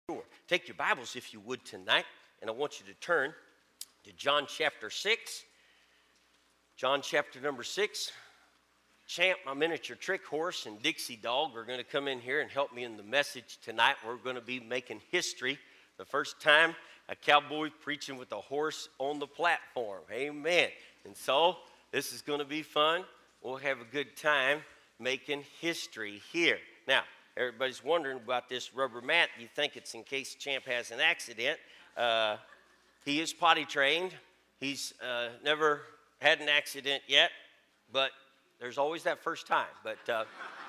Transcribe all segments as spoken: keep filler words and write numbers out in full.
Sure. Take your Bibles, if you would, tonight, and I want you to turn to John chapter six. John chapter number six. Champ, my miniature trick horse, and Dixie Dog are going to come in here and help me in the message tonight. We're going to be making history. The first time a cowboy preaching with a horse on the platform. Amen. And so this is going to be fun. We'll have a good time making history here. Now, everybody's wondering about this rubber mat. You think it's in case Champ has an accident. Uh, he is potty trained. He's uh, never had an accident yet, but there's always that first time. But uh,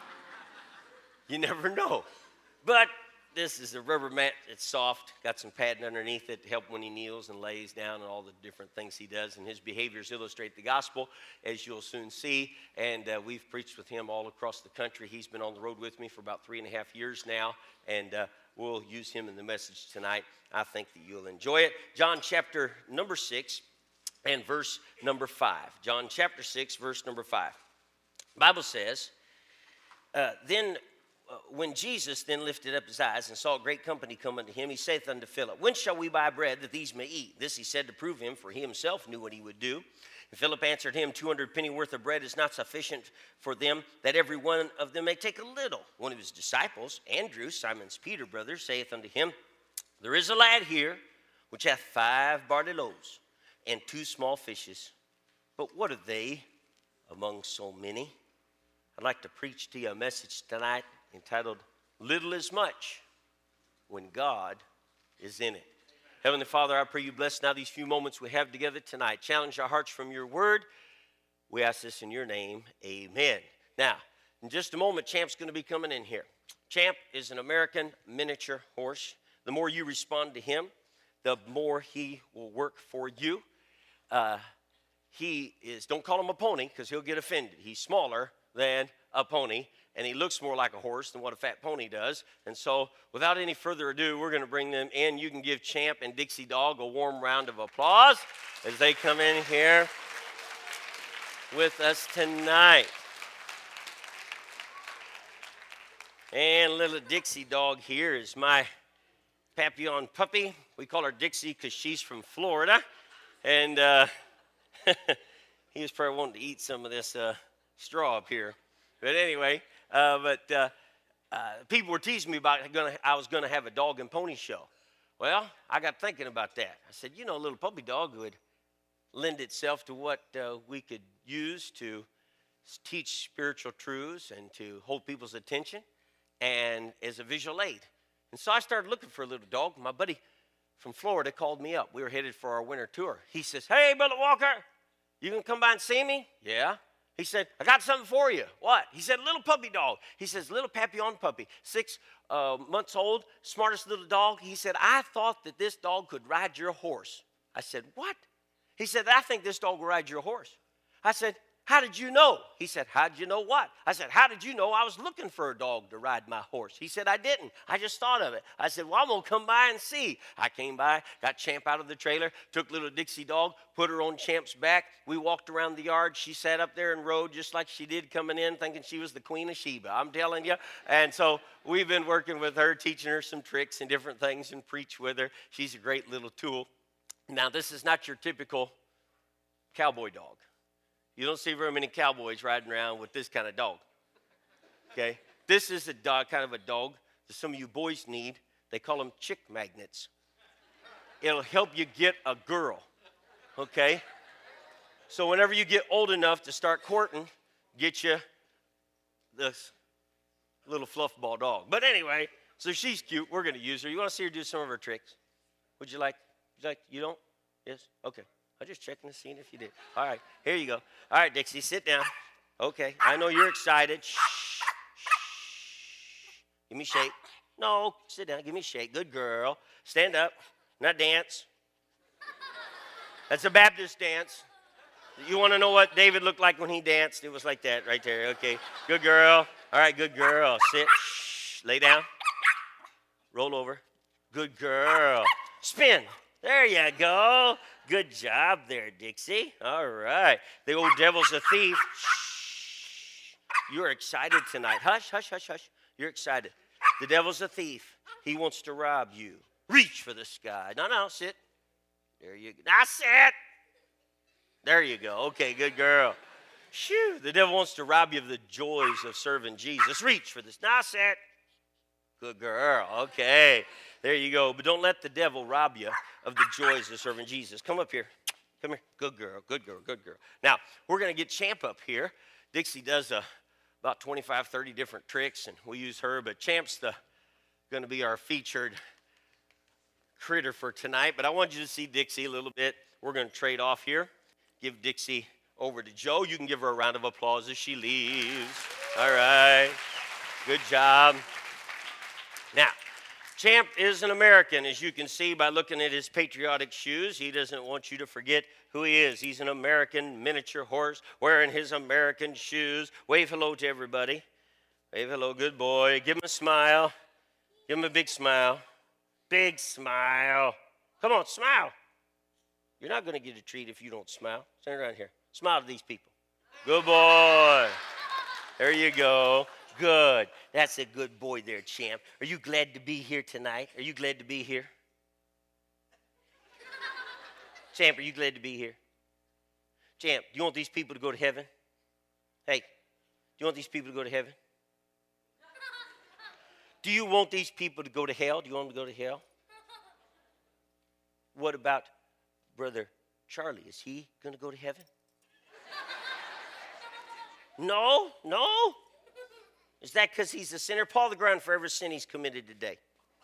you never know. But this is a rubber mat. It's soft, got some padding underneath it to help when he kneels and lays down and all the different things he does. And his behaviors illustrate the gospel, as you'll soon see. And uh, we've preached with him all across the country. He's been on the road with me for about three and a half years now. And uh, we'll use him in the message tonight. I think that you'll enjoy it. John chapter number six and verse number five. John chapter six, verse number five. The Bible says, uh, then... Uh, when Jesus then lifted up his eyes and saw a great company come unto him, he saith unto Philip, when shall we buy bread that these may eat? This he said to prove him, for he himself knew what he would do. And Philip answered him, two hundred penny worth of bread is not sufficient for them, that every one of them may take a little. One of his disciples, Andrew, Simon's Peter brother, saith unto him, there is a lad here which hath five barley loaves and two small fishes. But what are they among so many? I'd like to preach to you a message tonight entitled, Little is Much When God is in it. Amen. Heavenly Father, I pray you bless now these few moments we have together tonight. Challenge our hearts from your word. We ask this in your name. Amen. Now, in just a moment, Champ's going to be coming in here. Champ is an American miniature horse. The more you respond to him, the more he will work for you. Uh, he is, don't call him a pony because he'll get offended. He's smaller than a pony, and he looks more like a horse than what a fat pony does. And so, without any further ado, we're going to bring them in. You can give Champ and Dixie Dog a warm round of applause as they come in here with us tonight. And little Dixie Dog here is my Papillon puppy. We call her Dixie because she's from Florida. And uh, he was probably wanting to eat some of this uh, straw up here. But anyway, uh, but uh, uh, people were teasing me about gonna, I was going to have a dog and pony show. Well, I got thinking about that. I said, you know, a little puppy dog would lend itself to what uh, we could use to teach spiritual truths and to hold people's attention and as a visual aid. And so I started looking for a little dog. My buddy from Florida called me up. We were headed for our winter tour. He says, hey, Brother Walker, you can come by and see me? Yeah. He said, I got something for you. What? He said, little puppy dog. He says, little Papillon puppy, six uh, months old, smartest little dog. He said, I thought that this dog could ride your horse. I said, what? He said, I think this dog will ride your horse. I said, how did you know? He said, how did you know what? I said, how did you know I was looking for a dog to ride my horse? He said, I didn't. I just thought of it. I said, well, I'm going to come by and see. I came by, got Champ out of the trailer, took little Dixie Dog, put her on Champ's back. We walked around the yard. She sat up there and rode just like she did coming in, thinking she was the Queen of Sheba. I'm telling you. And so we've been working with her, teaching her some tricks and different things and preach with her. She's a great little tool. Now, this is not your typical cowboy dog. You don't see very many cowboys riding around with this kind of dog, okay? This is a dog, kind of a dog that some of you boys need. They call them chick magnets. It'll help you get a girl, okay? So whenever you get old enough to start courting, get you this little fluff ball dog. But anyway, so she's cute. We're going to use her. You want to see her do some of her tricks? Would you like, would you like, you don't? Yes? Okay. I'm just checking to see if you did. All right, here you go. All right, Dixie, sit down. Okay, I know you're excited. Shh, shh. Give me a shake. No, sit down. Give me a shake. Good girl. Stand up. Not dance. That's a Baptist dance. You want to know what David looked like when he danced? It was like that right there. Okay, good girl. All right, good girl. Sit. Shh. Lay down. Roll over. Good girl. Spin. There you go. Good job there, Dixie. All right. The old devil's a thief. Shh. You're excited tonight. Hush, hush, hush, hush. You're excited. The devil's a thief. He wants to rob you. Reach for the sky. No, no, sit. There you go. Now sit. There you go. Okay, good girl. Shoo. The devil wants to rob you of the joys of serving Jesus. Reach for this. Now sit. Good girl. Okay. There you go. But don't let the devil rob you of the joys of serving Jesus. Come up here. Come here. Good girl. Good girl. Good girl. Now, we're going to get Champ up here. Dixie does uh, about twenty-five, thirty different tricks, and we use her. But Champ's the going to be our featured critter for tonight. But I want you to see Dixie a little bit. We're going to trade off here. Give Dixie over to Joe. You can give her a round of applause as she leaves. All right. Good job. Now, Champ is an American, as you can see by looking at his patriotic shoes. He doesn't want you to forget who he is. He's an American miniature horse wearing his American shoes. Wave hello to everybody. Wave hello, good boy. Give him a smile. Give him a big smile. Big smile. Come on, smile. You're not going to get a treat if you don't smile. Stand around here. Smile to these people. Good boy. There you go. Good. That's a good boy there, Champ. Are you glad to be here tonight? Are you glad to be here? Champ, are you glad to be here? Champ, do you want these people to go to heaven? Hey, do you want these people to go to heaven? Do you want these people to go to hell? Do you want them to go to hell? What about Brother Charlie? Is he going to go to heaven? No, no. Is that because he's a sinner? Paul the ground for every sin he's committed today.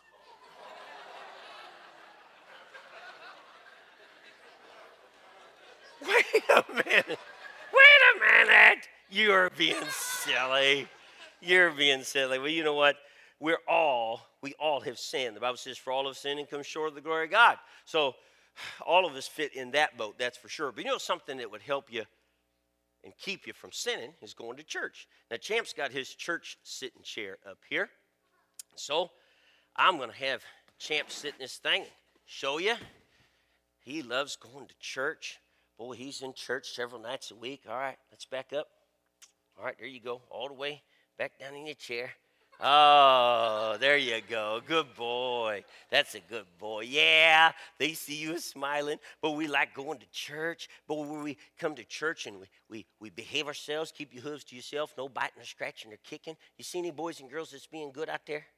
Wait a minute. Wait a minute. You're being silly. You're being silly. Well, you know what? We're all, we all have sinned. The Bible says, for all have sinned and come short of the glory of God. So all of us fit in that boat, that's for sure. But you know something that would help you and keep you from sinning is going to church. Now, Champ's got his church sitting chair up here. So I'm going to have Champ sit in this thing and show you. He loves going to church. Boy, he's in church several nights a week. All right, let's back up. All right, there you go. All the way back down in your chair. Oh, there you go. Good boy. That's a good boy. Yeah, they see you smiling, but we like going to church. But when we come to church and we, we, we behave ourselves, keep your hooves to yourself, no biting or scratching or kicking. You see any boys and girls that's being good out there?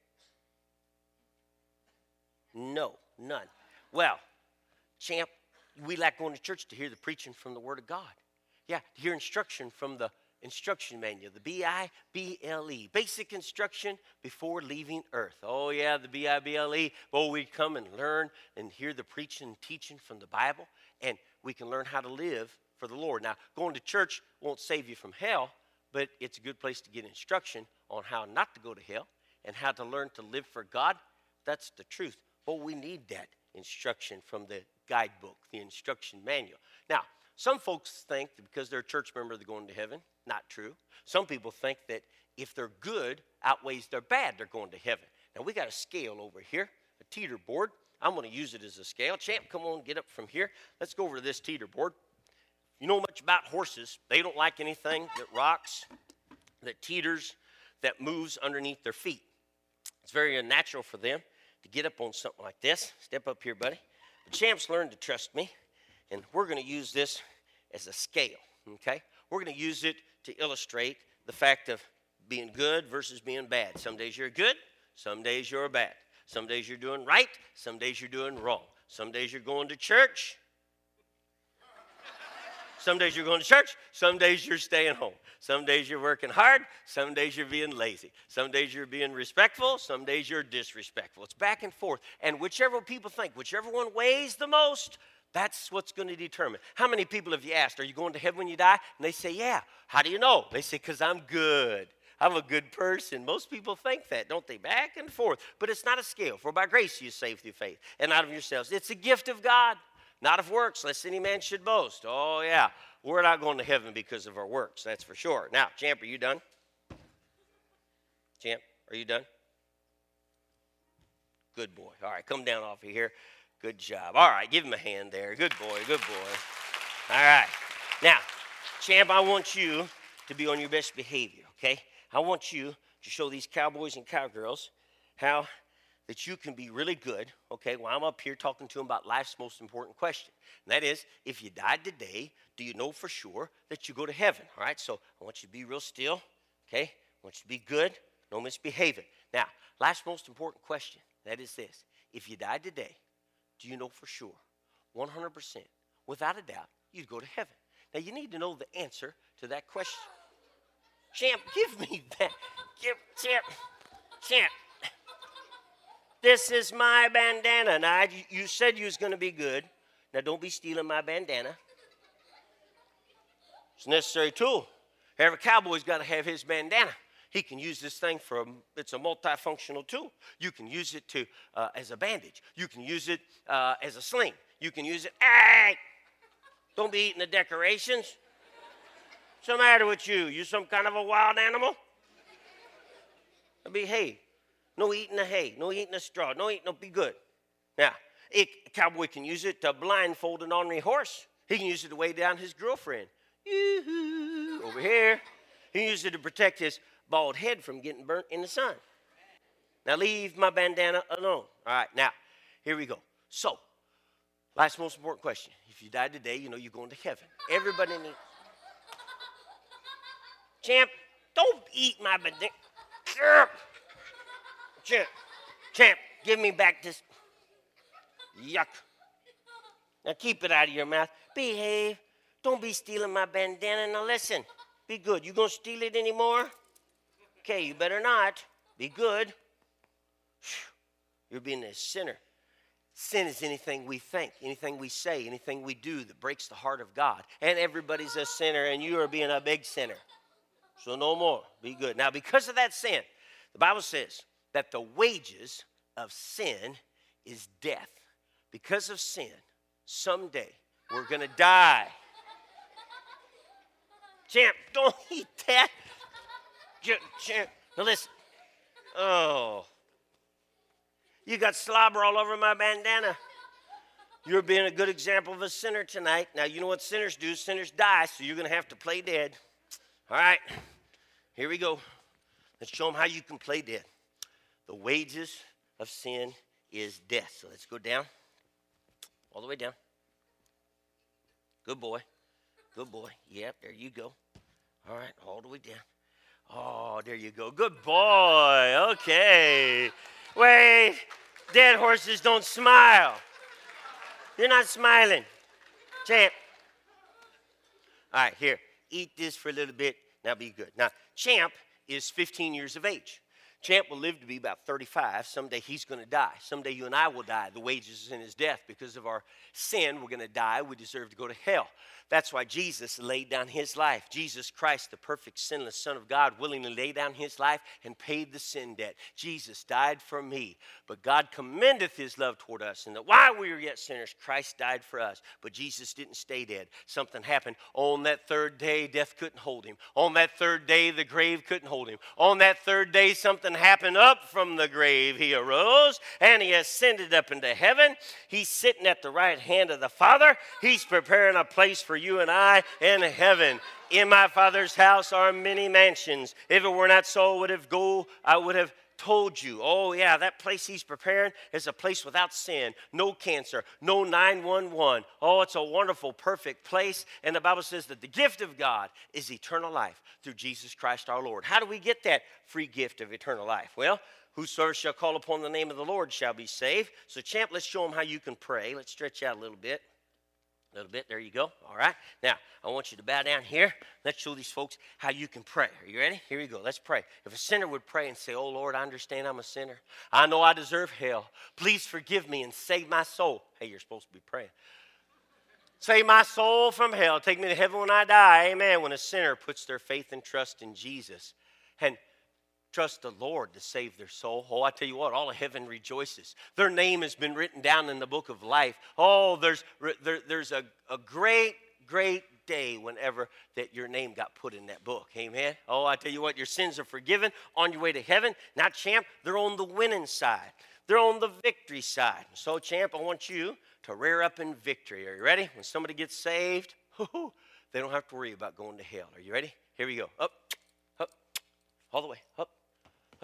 No, none. Well, Champ, we like going to church to hear the preaching from the Word of God. Yeah, to hear instruction from the instruction manual, the B I B L E, basic instruction before leaving earth. Oh, yeah, the B I B L E. Oh, we come and learn and hear the preaching and teaching from the Bible, and we can learn how to live for the Lord. Now, going to church won't save you from hell, but it's a good place to get instruction on how not to go to hell and how to learn to live for God. That's the truth. But we need that instruction from the guidebook, the instruction manual. Now, some folks think that because they're a church member, they're going to heaven. Not true. Some people think that if they're good outweighs their bad, they're going to heaven. Now, we got a scale over here, a teeter board. I'm going to use it as a scale. Champ, come on, get up from here. Let's go over to this teeter board. You know much about horses. They don't like anything that rocks, that teeters, that moves underneath their feet. It's very unnatural for them to get up on something like this. Step up here, buddy. The Champ's learned to trust me, and we're going to use this as a scale, okay? We're going to use it to illustrate the fact of being good versus being bad. Some days you're good, some days you're bad. Some days you're doing right, some days you're doing wrong. Some days you're going to church. Some days you're going to church, some days you're staying home. Some days you're working hard, some days you're being lazy. Some days you're being respectful, some days you're disrespectful. It's back and forth. And whichever people think, whichever one weighs the most, that's what's going to determine. How many people have you asked, are you going to heaven when you die? And they say, yeah. How do you know? They say, because I'm good. I'm a good person. Most people think that, don't they? Back and forth. But it's not a scale. For by grace you are saved through faith, and not of yourselves. It's a gift of God, not of works, lest any man should boast. Oh, yeah. We're not going to heaven because of our works, that's for sure. Now, Champ, are you done? Champ, are you done? Good boy. All right, come down off of here. Good job. All right, give him a hand there. Good boy, good boy. All right. Now, Champ, I want you to be on your best behavior, okay? I want you to show these cowboys and cowgirls how that you can be really good, okay, while I'm up here talking to him about life's most important question. And that is, if you died today, do you know for sure that you go to heaven? All right, so I want you to be real still, okay? I want you to be good, no misbehaving. Now, life's most important question, that is this. If you died today, do you know for sure, one hundred percent, without a doubt, you'd go to heaven? Now, you need to know the answer to that question. Champ, give me that. Give, champ, champ. This is my bandana. Now, you, you said you was going to be good. Now, don't be stealing my bandana. It's a necessary tool. Every cowboy's got to have his bandana. He can use this thing for, a, it's a multifunctional tool. You can use it to uh, as a bandage. You can use it uh, as a sling. You can use it, hey, don't be eating the decorations. What's the matter with you? You some kind of a wild animal? Behave. No eating the hay. No eating the straw. No eating, no, be good. Now, a cowboy can use it to blindfold an ornery horse. He can use it to weigh down his girlfriend. Yoo-hoo, over here. He can use it to protect his bald head from getting burnt in the sun. Now, leave my bandana alone. All right, now, here we go. So, last most important question. If you died today, you know you're going to heaven. Everybody needs... Champ, don't eat my bandana. Champ, champ, give me back this. Yuck. Now keep it out of your mouth. Behave. Don't be stealing my bandana. Now listen, be good. You gonna steal it anymore? Okay, you better not. Be good. You're being a sinner. Sin is anything we think, anything we say, anything we do that breaks the heart of God. And everybody's a sinner, and you are being a big sinner. So no more. Be good. Now, because of that sin, the Bible says that the wages of sin is death. Because of sin, someday we're going to die. Champ, don't eat that. Champ, now listen. Oh. You got slobber all over my bandana. You're being a good example of a sinner tonight. Now, you know what sinners do? Sinners die, so you're going to have to play dead. All right, here we go. Let's show them how you can play dead. The wages of sin is death. So let's go down, all the way down. Good boy, good boy. Yep, there you go. All right, all the way down. Oh, there you go. Good boy. Okay. Wait, dead horses don't smile. You're not smiling. Champ. All right, here. Eat this for a little bit. Now be good. Now, Champ is fifteen years of age. Champ will live to be about thirty-five. Someday he's going to die. Someday you and I will die. The wages of sin is death. Because of our sin, we're going to die. We deserve to go to hell. That's why Jesus laid down his life. Jesus Christ, the perfect sinless Son of God, willingly laid down his life and paid the sin debt. Jesus died for me. But God commendeth his love toward us, and that while we were yet sinners, Christ died for us. But Jesus didn't stay dead. Something happened. On that third day, death couldn't hold him. On that third day, the grave couldn't hold him. On that third day, something happened. Up from the grave he arose, and he ascended up into heaven. He's sitting at the right hand of the Father. He's preparing a place for you and I in heaven. In my Father's house are many mansions. If it were not so, I would have go, I would have told you. Oh yeah, that place he's preparing is a place without sin, no cancer, no nine one one. Oh, it's a wonderful, perfect place. And the Bible says that the gift of God is eternal life through Jesus Christ our Lord. How do we get that free gift of eternal life? Well, whosoever shall call upon the name of the Lord shall be saved. So, Champ, let's show them how you can pray. Let's stretch out a little bit. A little bit. There you go. All right. Now, I want you to bow down here. Let's show these folks how you can pray. Are you ready? Here we go. Let's pray. If a sinner would pray and say, oh, Lord, I understand I'm a sinner. I know I deserve hell. Please forgive me and save my soul. Hey, you're supposed to be praying. Save my soul from hell. Take me to heaven when I die. Amen. When a sinner puts their faith and trust in Jesus and trust the Lord to save their soul. Oh, I tell you what, all of heaven rejoices. Their name has been written down in the book of life. Oh, there's, there, there's a, a great, great day whenever that your name got put in that book. Amen. Oh, I tell you what, your sins are forgiven on your way to heaven. Now, Champ, they're on the winning side. They're on the victory side. So, Champ, I want you to rear up in victory. Are you ready? When somebody gets saved, they don't have to worry about going to hell. Are you ready? Here we go. Up, up, all the way, up.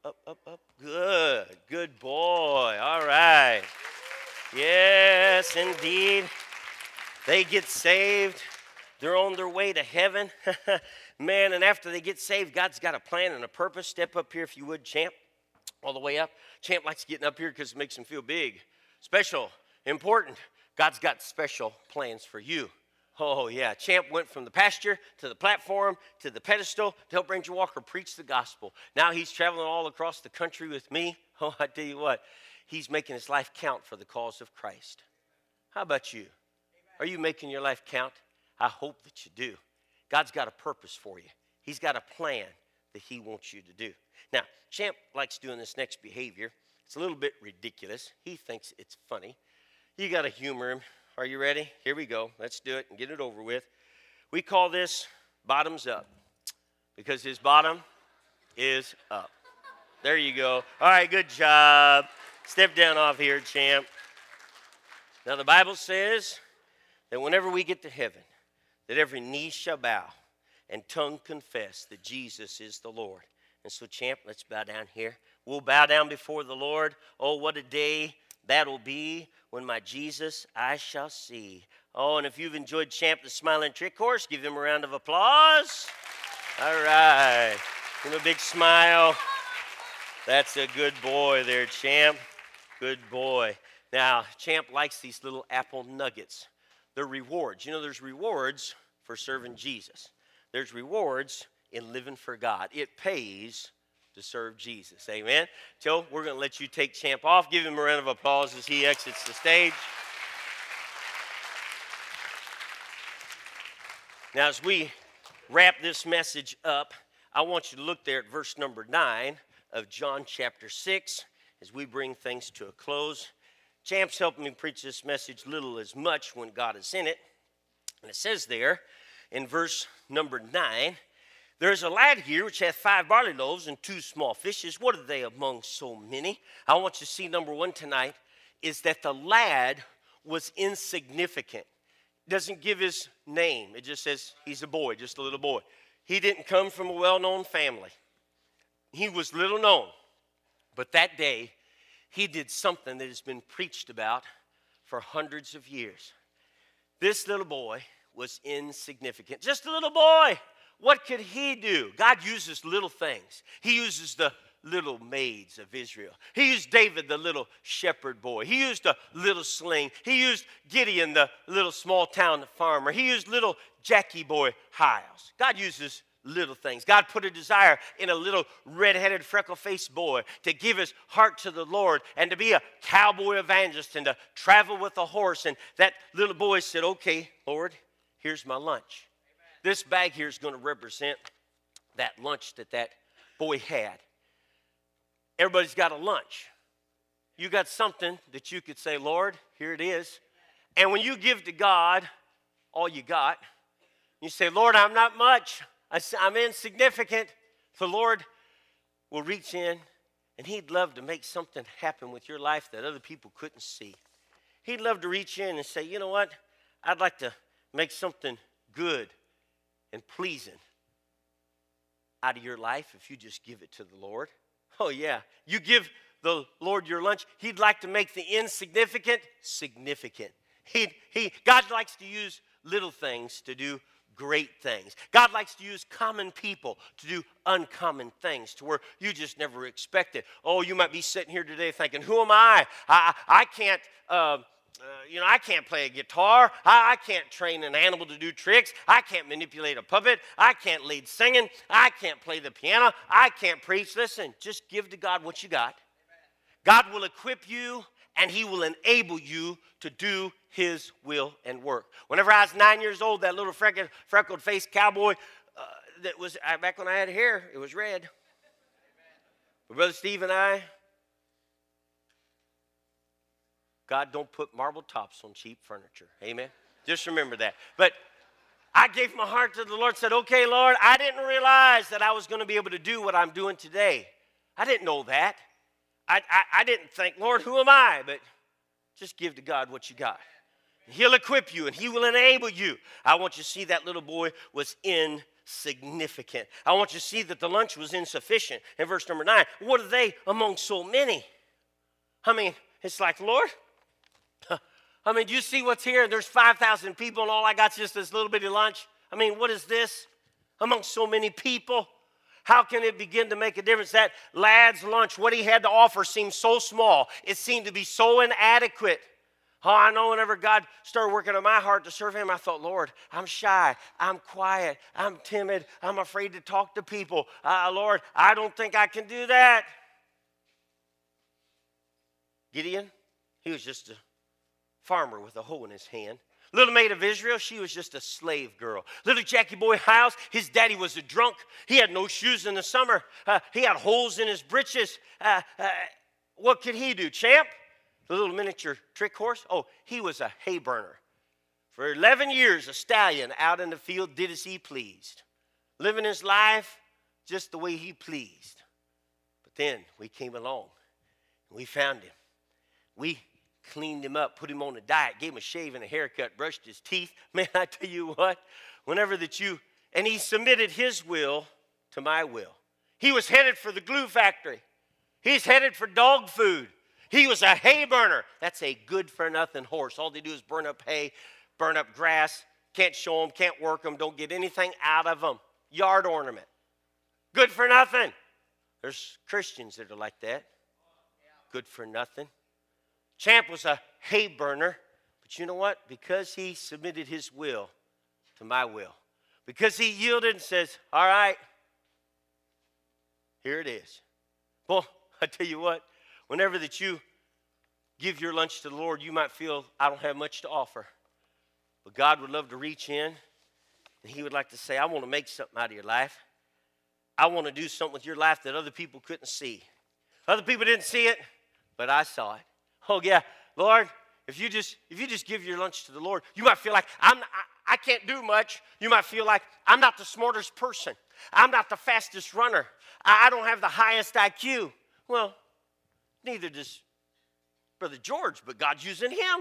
up, up, up. Good, good boy. All right. Yes, indeed. They get saved. They're on their way to heaven. Man, and after they get saved, God's got a plan and a purpose. Step up here if you would, Champ. All the way up. Champ likes getting up here because it makes him feel big, special, important. God's got special plans for you. Oh, yeah. Champ went from the pasture to the platform to the pedestal to help Ranger Walker preach the gospel. Now he's traveling all across the country with me. Oh, I tell you what, he's making his life count for the cause of Christ. How about you? Are you making your life count? I hope that you do. God's got a purpose for you. He's got a plan that he wants you to do. Now, Champ likes doing this next behavior. It's a little bit ridiculous. He thinks it's funny. You got to humor him. Are you ready? Here we go. Let's do it and get it over with. We call this bottoms up because his bottom is up. There you go. All right, good job. Step down off here, Champ. Now, the Bible says that whenever we get to heaven, that every knee shall bow and tongue confess that Jesus is the Lord. And so, Champ, let's bow down here. We'll bow down before the Lord. Oh, what a day that'll be when my Jesus I shall see. Oh, and if you've enjoyed Champ the Smiling Trick Horse, give him a round of applause. All right. Give him a big smile. That's a good boy there, Champ. Good boy. Now, Champ likes these little apple nuggets. They're rewards. You know, there's rewards for serving Jesus. There's rewards in living for God. It pays to serve Jesus. Amen. Joe, we're going to let you take Champ off. Give him a round of applause as he exits the stage. Now, as we wrap this message up, I want you to look there at verse number nine of John chapter six as we bring things to a close. Champ's helping me preach this message little as much when God is in it. And it says there in verse number nine, there is a lad here which hath five barley loaves and two small fishes. What are they among so many? I want you to see, number one tonight, is that the lad was insignificant. It doesn't give his name. It just says he's a boy, just a little boy. He didn't come from a well-known family. He was little known. But that day, he did something that has been preached about for hundreds of years. This little boy was insignificant. Just a little boy. What could he do? God uses little things. He uses the little maids of Israel. He used David, the little shepherd boy. He used a little sling. He used Gideon, the little small town farmer. He used little Jackie boy Hiles. God uses little things. God put a desire in a little red-headed, freckle-faced boy to give his heart to the Lord and to be a cowboy evangelist and to travel with a horse. And that little boy said, okay, Lord, here's my lunch. This bag here is going to represent that lunch that that boy had. Everybody's got a lunch. You got something that you could say, Lord, here it is. And when you give to God all you got, you say, Lord, I'm not much. I'm insignificant. The Lord will reach in, and he'd love to make something happen with your life that other people couldn't see. He'd love to reach in and say, you know what? I'd like to make something good and pleasing out of your life if you just give it to the Lord. Oh, yeah. You give the Lord your lunch. He'd like to make the insignificant significant. He, he, God likes to use little things to do great things. God likes to use common people to do uncommon things to where you just never expect it. Oh, you might be sitting here today thinking, who am I? I, I can't... Uh, Uh, you know, I can't play a guitar. I, I can't train an animal to do tricks. I can't manipulate a puppet. I can't lead singing. I can't play the piano. I can't preach. Listen, just give to God what you got. Amen. God will equip you, and he will enable you to do his will and work. Whenever I was nine years old, that little freckled, freckled-faced cowboy uh, that was, uh, back when I had hair, it was red. Amen. But Brother Steve and I, God don't put marble tops on cheap furniture. Amen. Just remember that. But I gave my heart to the Lord, said, okay, Lord, I didn't realize that I was going to be able to do what I'm doing today. I didn't know that. I, I, I didn't think, Lord, who am I? But just give to God what you got. He'll equip you and he will enable you. I want you to see that little boy was insignificant. insignificant. I want you to see that the lunch was insufficient. In verse number nine, what are they among so many? I mean, it's like, Lord, I mean, do you see what's here? There's five thousand people and all I got's just this little bitty lunch. I mean, what is this among so many people? How can it begin to make a difference? That lad's lunch, what he had to offer seemed so small. It seemed to be so inadequate. Oh, I know whenever God started working on my heart to serve him, I thought, Lord, I'm shy, I'm quiet, I'm timid, I'm afraid to talk to people. Uh, Lord, I don't think I can do that. Gideon, he was just a farmer with a hoe in his hand. Little maid of Israel, she was just a slave girl. Little Jackie Boy Hiles, his daddy was a drunk. He had no shoes in the summer. Uh, he had holes in his breeches. Uh, uh, what could he do, champ? The little miniature trick horse? Oh, he was a hay burner. For eleven years, a stallion out in the field did as he pleased, living his life just the way he pleased. But then we came along, and we found him. We cleaned him up, put him on a diet, gave him a shave and a haircut, brushed his teeth. Man, I tell you what, whenever that you, and he submitted his will to my will. He was headed for the glue factory. He's headed for dog food. He was a hay burner. That's a good-for-nothing horse. All they do is burn up hay, burn up grass, can't show them, can't work them, don't get anything out of them. Yard ornament. Good for nothing. There's Christians that are like that. Good for nothing. Champ was a hay burner, but you know what? Because he submitted his will to my will, because he yielded and says, all right, here it is. Well, I tell you what, whenever that you give your lunch to the Lord, you might feel, I don't have much to offer. But God would love to reach in, and he would like to say, I want to make something out of your life. I want to do something with your life that other people couldn't see. Other people didn't see it, but I saw it. Oh, yeah, Lord, if you just if you just give your lunch to the Lord, you might feel like, I'm, I, I can't do much. You might feel like, I'm not the smartest person. I'm not the fastest runner. I, I don't have the highest I Q. Well, neither does Brother George, but God's using him.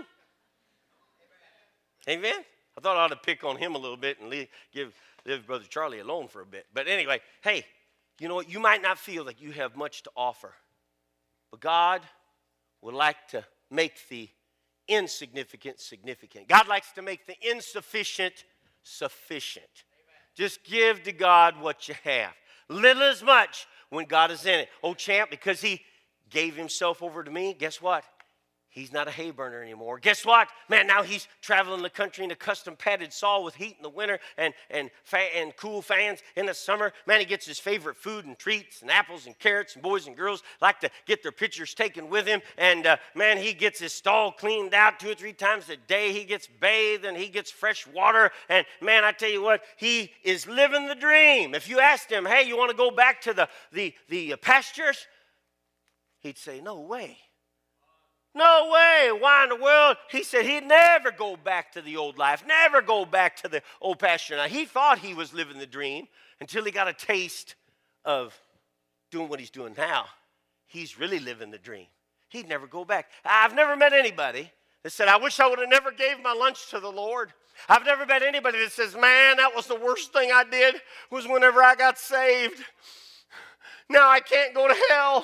Amen? Amen? I thought I ought to pick on him a little bit and leave, give leave Brother Charlie alone for a bit. But anyway, hey, you know what? You might not feel like you have much to offer, but God would like to make the insignificant significant. God likes to make the insufficient sufficient. Amen. Just give to God what you have. Little as much when God is in it. Oh, champ, because he gave himself over to me, guess what? He's not a hay burner anymore. Guess what? Man, now he's traveling the country in a custom padded saw with heat in the winter and, and, fa- and cool fans in the summer. Man, he gets his favorite food and treats and apples and carrots, and boys and girls like to get their pictures taken with him. And, uh, man, he gets his stall cleaned out two or three times a day. He gets bathed and he gets fresh water. And, man, I tell you what, he is living the dream. If you asked him, hey, you want to go back to the, the, the pastures? He'd say, no way. No way. Why in the world? He said he'd never go back to the old life, never go back to the old pasture. Now, he thought he was living the dream until he got a taste of doing what he's doing now. He's really living the dream. He'd never go back. I've never met anybody that said, I wish I would have never gave my lunch to the Lord. I've never met anybody that says, man, that was the worst thing I did was whenever I got saved. Now I can't go to hell.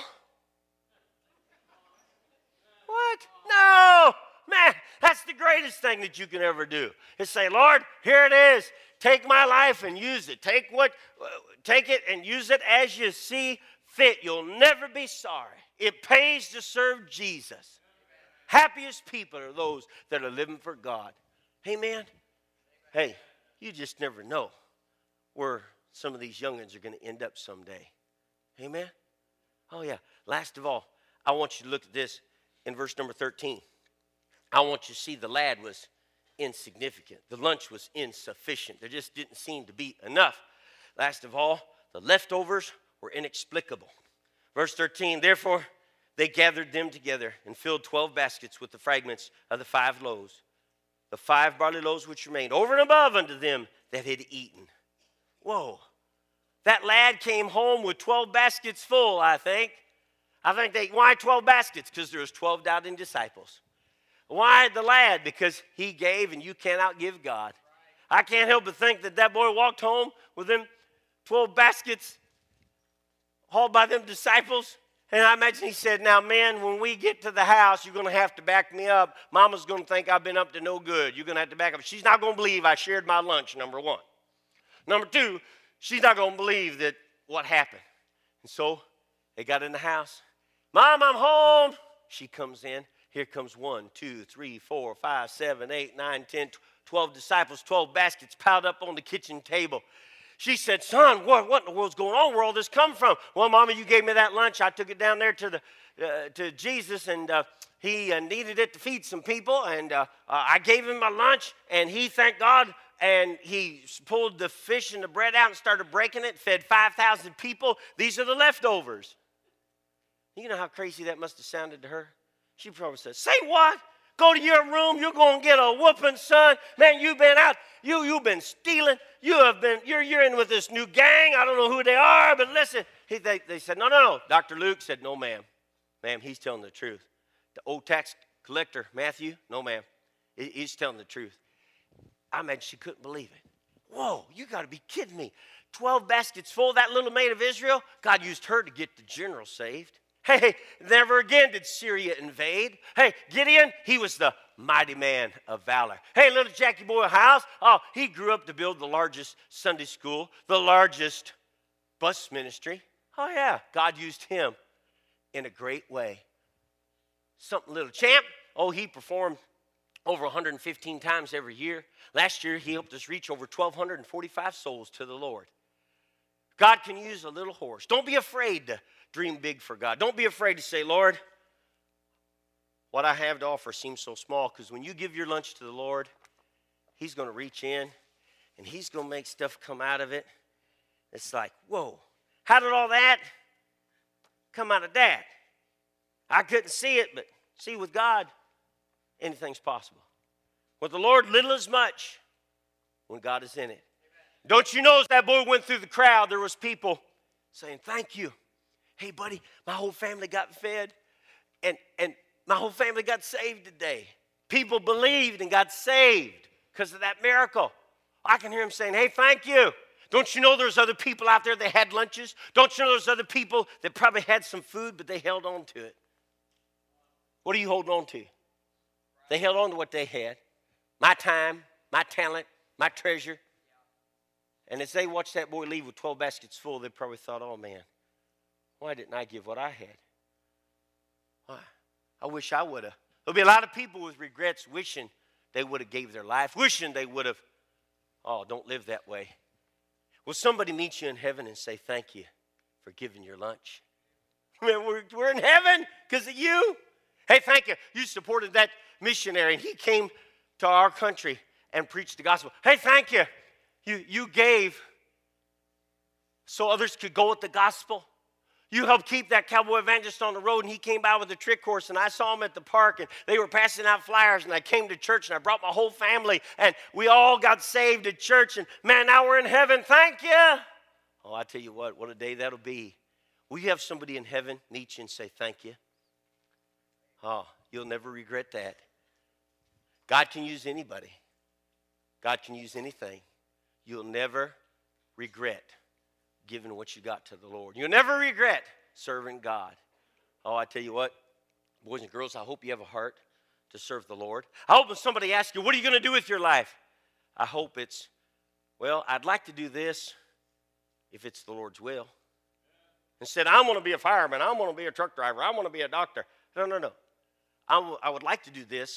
What? No. Man, that's the greatest thing that you can ever do is say, Lord, here it is. Take my life and use it. Take what, uh, take it and use it as you see fit. You'll never be sorry. It pays to serve Jesus. Happiest people are those that are living for God. Amen. Hey, you just never know where some of these youngins are going to end up someday. Amen. Oh, yeah. Last of all, I want you to look at this. In verse number thirteen, I want you to see the lad was insignificant. The lunch was insufficient. There just didn't seem to be enough. Last of all, the leftovers were inexplicable. Verse thirteen, therefore they gathered them together and filled twelve baskets with the fragments of the five loaves, the five barley loaves which remained, over and above unto them that had eaten. Whoa. That lad came home with twelve baskets full, I think. I think they, why twelve baskets? Because there was twelve doubting disciples. Why the lad? Because he gave and you cannot give God. I can't help but think that that boy walked home with them twelve baskets hauled by them disciples. And I imagine he said, now, men, when we get to the house, you're going to have to back me up. Mama's going to think I've been up to no good. You're going to have to back up. She's not going to believe I shared my lunch, number one. Number two, she's not going to believe that what happened. And so they got in the house. Mom, I'm home. She comes in. Here comes one, two, three, four, five, seven, eight, nine, ten, twelve disciples, twelve baskets piled up on the kitchen table. She said, son, what, what in the world's going on? Where all this come from? Well, Mama, you gave me that lunch. I took it down there to, the, uh, to Jesus, and uh, he uh, needed it to feed some people. And uh, uh, I gave him my lunch, and he, thanked God, and he pulled the fish and the bread out and started breaking it, fed five thousand people. These are the leftovers. You know how crazy that must have sounded to her? She probably said, say what? Go to your room, you're going to get a whooping, son. Man, you've been out, you, you've been stealing. You have been, you're, you're in with this new gang. I don't know who they are, but listen. He, they, they said, no, no, no. Doctor Luke said, no, ma'am. Ma'am, he's telling the truth. The old tax collector, Matthew, no, ma'am. He, he's telling the truth. I imagine she couldn't believe it. Whoa, you got to be kidding me. twelve baskets full, that little maid of Israel, God used her to get the general saved. Hey, never again did Syria invade. Hey, Gideon, he was the mighty man of valor. Hey, little Jackie Boy House, oh, he grew up to build the largest Sunday school, the largest bus ministry. Oh, yeah, God used him in a great way. Something little Champ, oh, he performed over one hundred fifteen times every year. Last year, he helped us reach over one thousand two hundred forty-five souls to the Lord. God can use a little horse. Don't be afraid to dream big for God. Don't be afraid to say, Lord, what I have to offer seems so small, because when you give your lunch to the Lord, he's going to reach in and he's going to make stuff come out of it. It's like, whoa, how did all that come out of that? I couldn't see it, but see, with God, anything's possible. With the Lord, little is much when God is in it. Don't you know, as that boy went through the crowd, there was people saying, thank you. Hey, buddy, my whole family got fed, and, and my whole family got saved today. People believed and got saved because of that miracle. I can hear him saying, hey, thank you. Don't you know there's other people out there that had lunches? Don't you know there's other people that probably had some food, but they held on to it? What are you holding on to? They held on to what they had. My time, my talent, my treasure. And as they watched that boy leave with twelve baskets full, they probably thought, oh, man, why didn't I give what I had? Why? I wish I would have. There'll be a lot of people with regrets wishing they would have gave their life, wishing they would have. Oh, don't live that way. Will somebody meet you in heaven and say, thank you for giving your lunch? Man, we're, we're in heaven because of you. Hey, thank you. You supported that missionary, and he came to our country and preached the gospel. Hey, thank you. You, you gave so others could go with the gospel. You helped keep that cowboy evangelist on the road, and he came by with a trick horse, and I saw him at the park, and they were passing out flyers, and I came to church, and I brought my whole family, and we all got saved at church, and man, now we're in heaven. Thank you. Oh, I tell you what, what a day that'll be. Will you have somebody in heaven meet you and say thank you? Oh, you'll never regret that. God can use anybody. God can use anything. You'll never regret giving what you got to the Lord. You'll never regret serving God. Oh, I tell you what, boys and girls, I hope you have a heart to serve the Lord. I hope when somebody asks you, what are you going to do with your life? I hope it's, well, I'd like to do this if it's the Lord's will. Instead, I want to be a fireman. I want to be a truck driver. I want to be a doctor. No, no, no. I, w- I would like to do this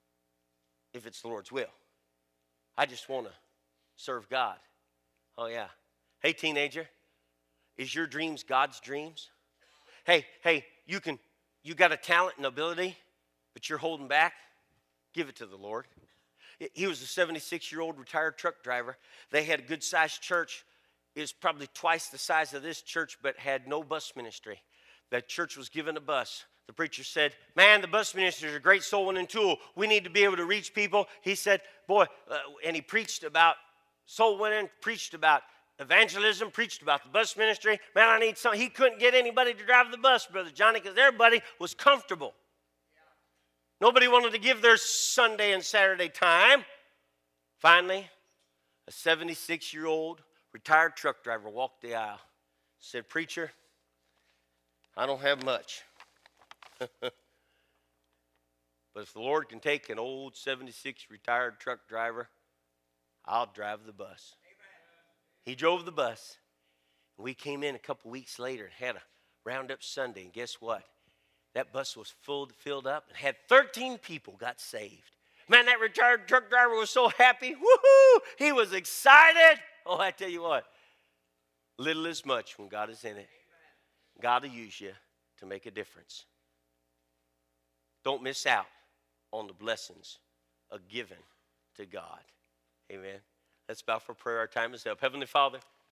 if it's the Lord's will. I just want to serve God. Oh, yeah. Hey, teenager, is your dreams God's dreams? Hey, hey, you can, you got a talent and ability, but you're holding back? Give it to the Lord. He was a seventy-six-year-old retired truck driver. They had a good-sized church. It was probably twice the size of this church, but had no bus ministry. That church was given a bus. The preacher said, man, the bus ministry is a great soul winning tool. We need to be able to reach people. He said, boy, uh, and he preached about soul winning, preached about evangelism, preached about the bus ministry. Man, I need some. He couldn't get anybody to drive the bus, Brother Johnny, because everybody was comfortable. Yeah. Nobody wanted to give their Sunday and Saturday time. Finally, a seventy-six-year-old retired truck driver walked the aisle. Said, "Preacher, I don't have much. But if the Lord can take an old seventy-six retired truck driver, I'll drive the bus." Amen. He drove the bus. We came in a couple weeks later and had a Roundup Sunday. And guess what? That bus was full, filled up and had thirteen people got saved. Man, that retired truck driver was so happy. Woohoo! He was excited. Oh, I tell you what. Little is much when God is in it. God will use you to make a difference. Don't miss out on the blessings of giving to God. Amen. Let's bow for prayer. Our time is up. Heavenly Father,